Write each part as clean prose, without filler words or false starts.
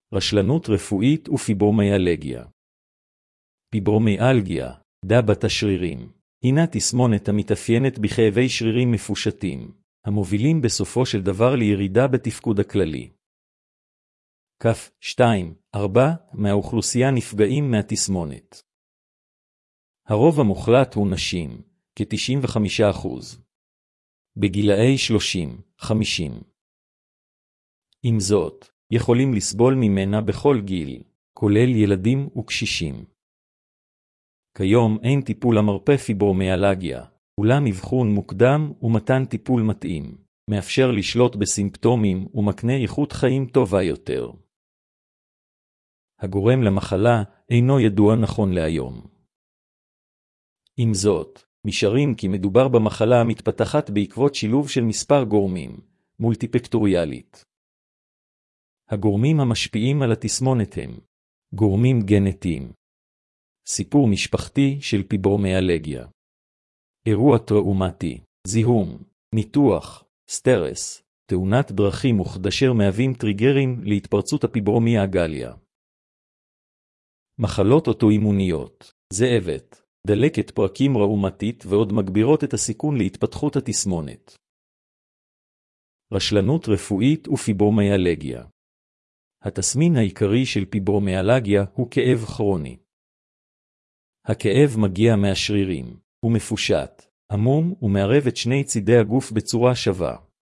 רשלנות רפואית ופיברומיאלגיה. פיברומיאלגיה, דבת השרירים, הינה תסמונת המתאפיינת בכאבי שרירים מפושטים, המובילים בסופו של דבר לירידה בתפקוד הכללי. כף 2-4 מהאוכלוסייה נפגעים מהתסמונת. הרוב המוחלט הוא נשים, כ-95%. בגילאי 30-50. עם זאת, יכולים לסבול ממנה בכל גיל, כולל ילדים וקשישים. כיום אין טיפול המרפא פיברומיאלגיה, אולם אבחון מוקדם ומתן טיפול מתאים, מאפשר לשלוט בסימפטומים ומקנה איכות חיים טובה יותר. הגורם למחלה אינו ידוע נכון להיום. עם זאת, משערים כי מדובר במחלה המתפתחת בעקבות שילוב של מספר גורמים, מולטיפקטוריאלית. הגורמים המשפיעים על התסמונת הם גורמים גנטיים, סיפור משפחתי של פיברומיאלגיה, אירוע טראומטי, זיהום, ניתוח, סטרס, תאונת דרכים וכדשר מהווים טריגרים להתפרצות הפיברומיאלגיה. מחלות אוטואימוניות, זאבת, דלקת פרקים ראומטית ועוד מגבירות את הסיכון להתפתחות התסמונת. רשלנות רפואית ופיברומיאלגיה. התסמין העיקרי של פיברומיאלגיה הוא כאב כרוני. הכאב מגיע מהשרירים, הוא מפושט, עמום ומערב את שני צידי הגוף בצורה שווה.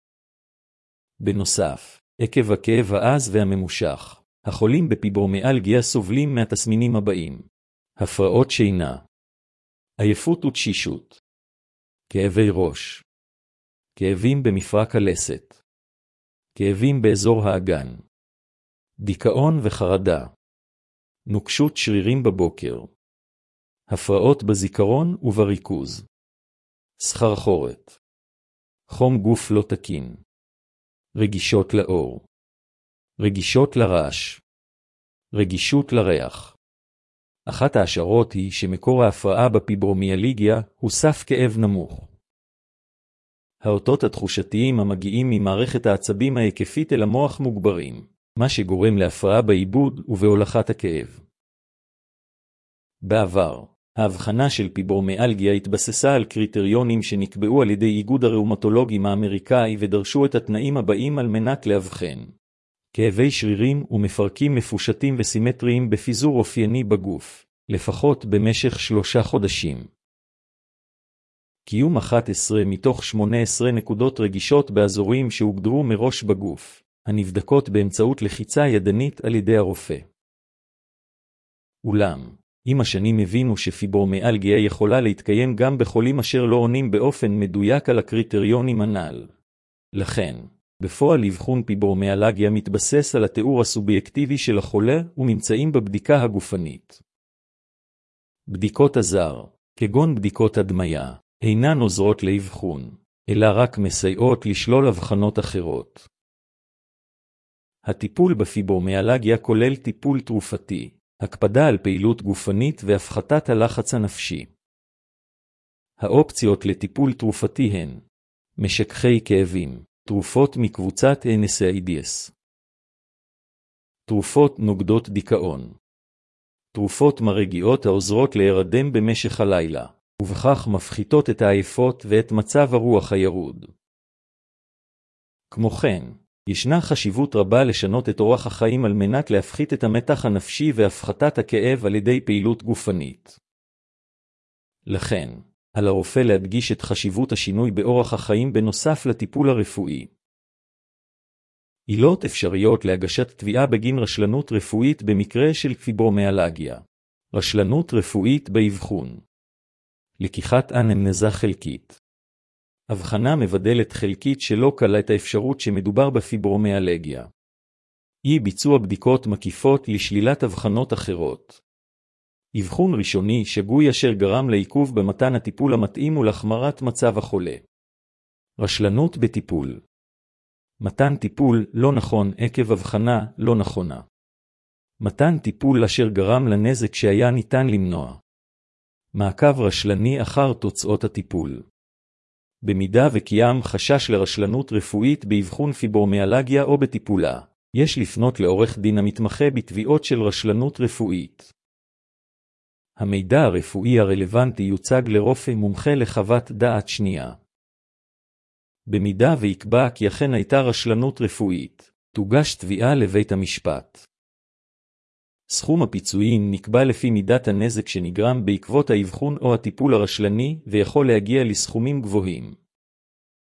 בנוסף, עקב הכאב העז והממושך, החולים בפיברומיאלגיה סובלים מהתסמינים הבאים: הפרעות שינה, עייפות ותשישות, כאבי ראש, כאבים במפרק הלסת, כאבים באזור האגן, דיכאון וחרדה, נוקשות שרירים בבוקר, הפרעות בזיכרון ובריכוז, סחרחורת, חום גוף לא תקין, רגישות לאור, רגישות לרעש, רגישות לריח. אחת ההשערות היא שמקור ההפרעה בפיברומיאלגיה הוא סף כאב נמוך. האותות התחושתיים המגיעים ממערכת העצבים ההיקפית אל המוח מוגברים, מה שגורם להפרעה בעיבוד ובהולכת הכאב. בעבר, ההבחנה של פיברומיאלגיה התבססה על קריטריונים שנקבעו על ידי איגוד הראומטולוגים האמריקאי ודרשו את התנאים הבאים על מנת להבחן: כאבי שרירים ומפרקים מפושטים וסימטריים בפיזור אופייני בגוף, לפחות במשך 3 חודשים. קיום 11 מתוך 18 נקודות רגישות באזורים שהוגדרו מראש בגוף, הנבדקות באמצעות לחיצה ידנית על ידי הרופא. אולם, עם השנים הבינו שפיברומיאלגיה יכולה להתקיים גם בחולים אשר לא עונים באופן מדויק על הקריטריונים הנ"ל. לכן, בפועל אבחון פיברומיאלגיה מתבסס על התיאור הסובייקטיבי של החולה וממצאים בבדיקה הגופנית. בדיקות עזר, כגון בדיקות הדמיה, אינן עוזרות לאבחון, אלא רק מסייעות לשלול הבחנות אחרות. הטיפול בפיברומיאלגיה כולל טיפול תרופתי, הקפדה על פעילות גופנית והפחתת הלחץ הנפשי. האופציות לטיפול תרופתי הן משככי כאבים, תרופות מקבוצת NSAIDs, תרופות נוגדות דיכאון, תרופות מרגיעות העוזרות להירדם במשך הלילה, ובכך מפחיתות את העייפות ואת מצב הרוח הירוד. כמו כן, ישנה חשיבות רבה לשנות את אורח החיים על מנת להפחית את המתח הנפשי והפחתת הכאב על ידי פעילות גופנית. לכן, על הרופא להדגיש את חשיבות השינוי באורח החיים בנוסף לטיפול הרפואי. עילות אפשריות להגשת תביעה בגין רשלנות רפואית במקרה של פיברומיאלגיה. רשלנות רפואית באבחון. לקיחת אנמנזה חלקית. הבחנה מבדלת חלקית שלא כללה את האפשרות שמדובר בפיברומיאלגיה. אי ביצוע בדיקות מקיפות לשלילת הבחנות אחרות. אבחון ראשוני שגוי אשר גרם לעיכוב במתן הטיפול המתאים ולהחמרת מצב החולה. רשלנות בטיפול. מתן טיפול לא נכון עקב הבחנה לא נכונה. מתן טיפול אשר גרם לנזק שהיה ניתן למנוע. מעקב רשלני אחר תוצאות הטיפול. במידה וקיים חשש לרשלנות רפואית באבחון פיברומיאלגיה או בטיפולה, יש לפנות לעורך דין המתמחה בתביעות של רשלנות רפואית. המידע הרפואי הרלוונטי יוצג לרופא מומחה לחוות דעת שנייה. במידה ויקבע כי אכן הייתה רשלנות רפואית, תוגש תביעה לבית המשפט. סכום הפיצויים נקבע לפי מידת הנזק שנגרם בעקבות האבחון או הטיפול הרשלני ויכול להגיע לסכומים גבוהים.